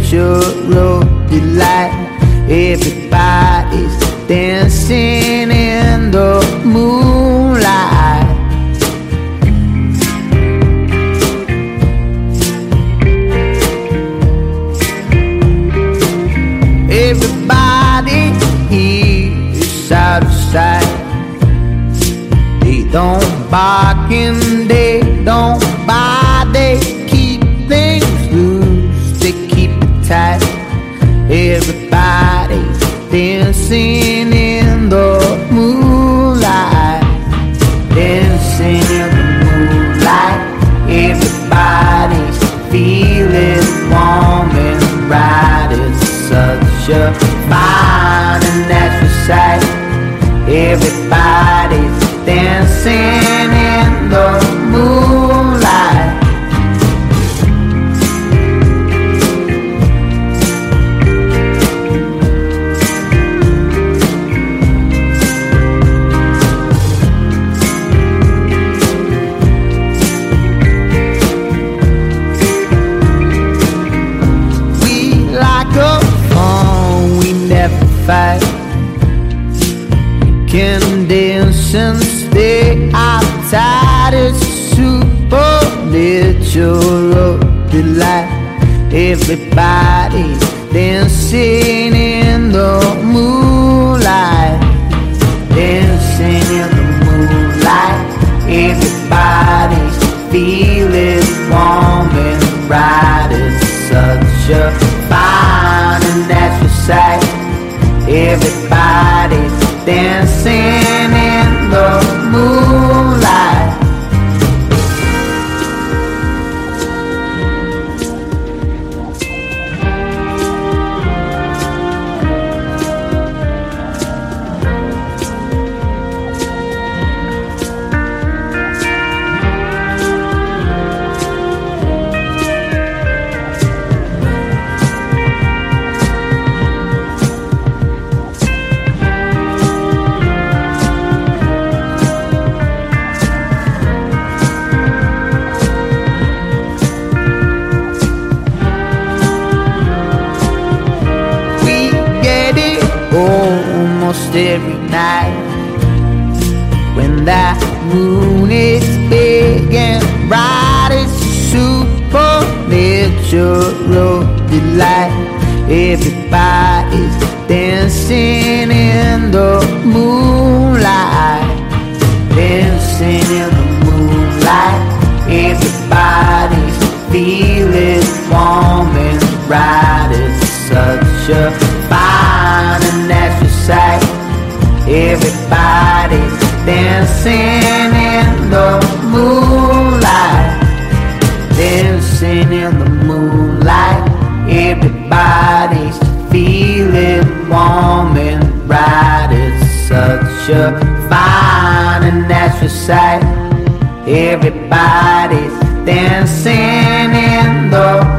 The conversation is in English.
natural delight. Everybody's dancing in the moonlight. Everybody here is out of sight. They don't bark and they don't bite. They keep things loose, they keep it tight. Everybody's dancing in the moonlight. Dancing in the moonlight. Everybody's feeling warm and bright. It's such a fine and natural sight. Everybody's dancing in the moonlight. We like a fun, we never fight. We can dance and stay outside. It's supernatural delight. Everybody's dancing in the moonlight. Dancing in the moonlight. Everybody's feeling warm and bright. It's such a fine and natural sight. Everybody's dancing in the moonlight. Almost every night when that moon is big and bright. It's supernatural delight. Everybody's dancing in the moonlight. Dancing in the moonlight. Everybody's feeling warm and bright. It's such a fine and natural sight. Everybody's dancing in the moonlight. Dancing in the moonlight. Everybody's feeling warm and bright. It's such a fine and natural sight. Everybody's dancing in the